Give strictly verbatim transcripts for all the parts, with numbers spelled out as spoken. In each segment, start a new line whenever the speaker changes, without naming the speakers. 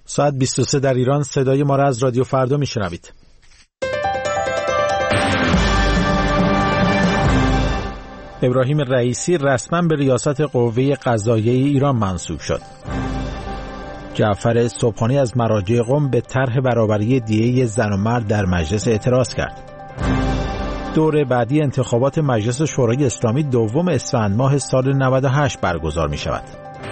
ساعت بیست و سه در ایران. صدای ما را از رادیو فردا میشنوید. ابراهیم رئیسی رسما به ریاست قوه قضاییه ایران منصوب شد. جعفر سبحانی از مراجع قم به طرح برابری دیه زن و مرد در مجلس اعتراض کرد. دور بعدی انتخابات مجلس شورای اسلامی دوم اسفند ماه سال نود و هشت برگزار می شود.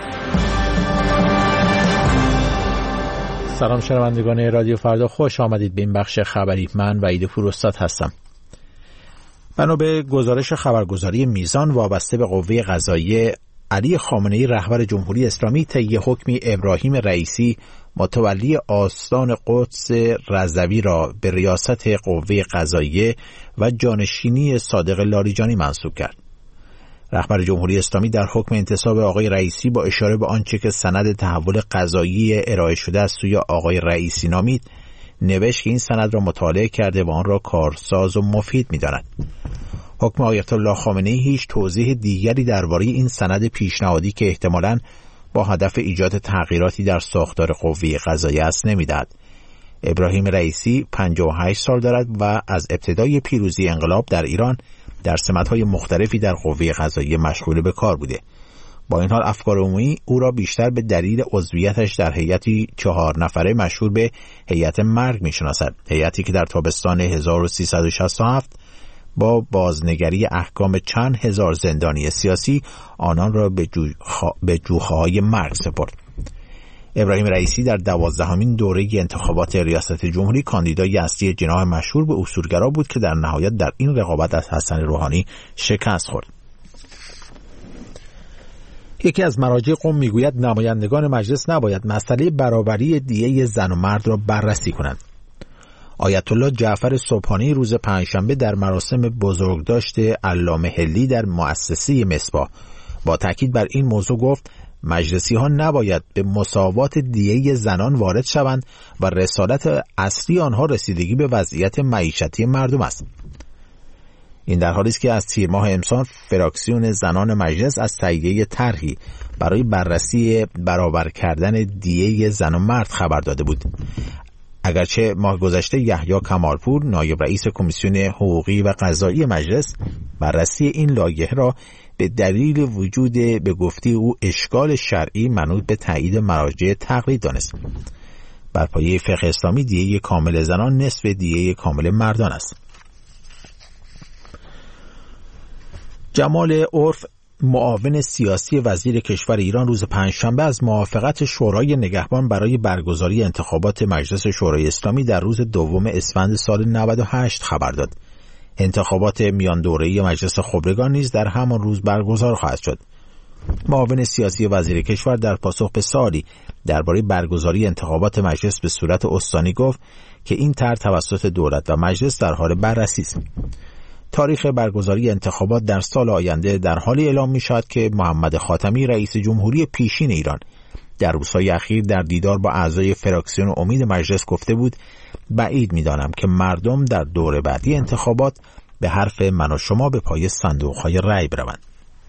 سلام شنوندگان رادیو فردا، خوش آمدید به این بخش خبری. من وحید پوراستاد هستم. بنا به گزارش خبرگزاری میزان وابسته به قوه قضاییه، علی خامنه‌ای رهبر جمهوری اسلامی طی حکمی ابراهیم رئیسی متولی آستان قدس رضوی را به ریاست قوه قضاییه و جانشینی صادق لاریجانی منصوب کرد. رهبر جمهوری اسلامی در حکم انتصاب آقای رئیسی با اشاره به آنچه که سند تحول قضایی ارائه شده از سوی آقای رئیسی نامید، نوشت که این سند را مطالعه کرده و آن را کارساز و مفید می‌داند. حکم آیت الله خامنه‌ای هیچ توضیح دیگری درباره این سند پیشنهادی که احتمالاً با هدف ایجاد تغییراتی در ساختار قوه قضاییه است نمی‌دهد. ابراهیم رئیسی پنجاه و هشت سال دارد و از ابتدای پیروزی انقلاب در ایران در سمت‌های مختلفی در قوه قضاییه مشغول به کار بوده. با این حال افکار عمومی او را بیشتر به دلیل عضویتش در هیئتی چهار نفره مشهور به هیئت مرگ می‌شناسد. هیئتی که در تابستان هزار و سیصد و شصت و هفت با بازنگری احکام چند هزار زندانی سیاسی آنان را به, جو... خا... به جوخه‌های مرگ سپرد. ابراهیم رئیسی در دوازدهمین دوره انتخابات ریاست جمهوری کاندیدای اصلی جناح مشهور به اصولگرا بود که در نهایت در این رقابت از حسن روحانی شکست خورد. یکی از مراجع قم میگوید نمایندگان مجلس نباید مسئله برابری دیه زن و مرد را بررسی کنند. آیت الله جعفر سبحانی روز پنجشنبه در مراسم بزرگداشت علامه حلی در مؤسسه مصباح با تاکید بر این موضوع گفت مجلسی ها نباید به مساوات دیه زنان وارد شوند و رسالت اصلی آنها رسیدگی به وضعیت معیشتی مردم است. این در حالی است که از تیر ماه امسال فراکسیون زنان مجلس از تهیه طرحی برای بررسی برابر کردن دیه زن و مرد خبر داده بود. اگرچه ماه گذشته یحیی کمالپور نایب رئیس کمیسیون حقوقی و قضایی مجلس بررسی این لایحه را به دلیل وجود به گفته او اشکال شرعی منوط به تایید مراجع تقلید دانست. بر پایه فقه اسلامی دیه کامل زنان نصف دیه کامل مردان است. جمال عرف معاون سیاسی وزیر کشور ایران روز پنجشنبه از موافقت شورای نگهبان برای برگزاری انتخابات مجلس شورای اسلامی در روز دوم اسفند سال نود و هشت خبر داد. انتخابات میان دوره‌ای مجلس خبرگان نیز در همان روز برگزار خواهد شد. معاون سیاسی وزیر کشور در پاسخ به سوالی درباره برگزاری انتخابات مجلس به صورت استانی گفت که این طرح توسط دولت و مجلس در حال بررسی است. تاریخ برگزاری انتخابات در سال آینده در حالی اعلام می شود که محمد خاتمی رئیس جمهوری پیشین ایران در روزهای اخیر در دیدار با اعضای فراکسیون امید مجلس گفته بود بعید می دانم که مردم در دور بعدی انتخابات به حرف من و شما به پای صندوق‌های رأی بروند.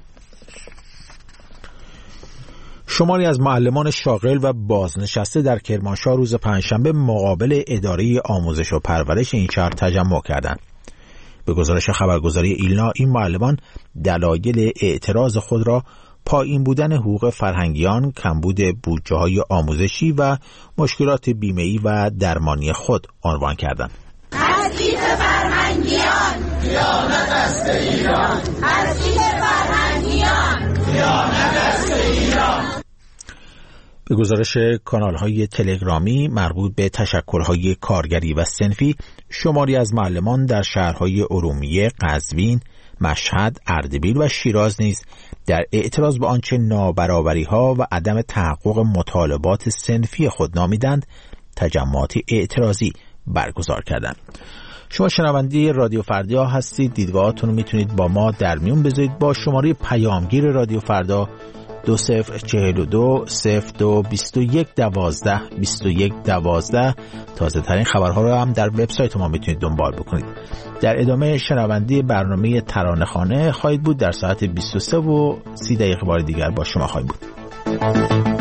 شماری از معلمان شاغل و بازنشسته در کرمانشاه روز پنجشنبه مقابل اداره آموزش و پرورش این شهر تجمع کردند. به گزارش خبرگزاری ایلنا این معلمان دلایل اعتراض خود را پایین بودن حقوق فرهنگیان، کمبود بودجه‌های آموزشی و مشکلات بیمه‌ای و درمانی خود عنوان کردند.
تضعیف فرهنگیان، خیانت است ایران. تضعیف فرهنگیان، خیانت است ایران.
به گزارش کانال‌های تلگرامی مربوط به تشکل‌های کارگری و صنفی، شماری از معلمان در شهرهای ارومیه، قزوین، مشهد، اردبیل و شیراز نیز در اعتراض به آنچه نابرابری‌ها و عدم تحقق مطالبات صنفی خود نامیدند، تجمعات اعتراضی برگزار کردند. شما شنونده رادیو فردا هستید. دیدگاهاتون رو میتونید با ما در میون بذارید با شماره پیامگیر رادیو فردا دو صفر چهل و دو صفر دو بیست و یک دوازده بیست و یک دوازده. تازه ترین خبرها رو هم در وبسایت ما میتونید دنبال بکنید. در ادامه شنونده برنامه ترانه‌خانه خواهید بود. در ساعت بیست و سه و سی دقیقه بار دیگر با شما خواهیم بود.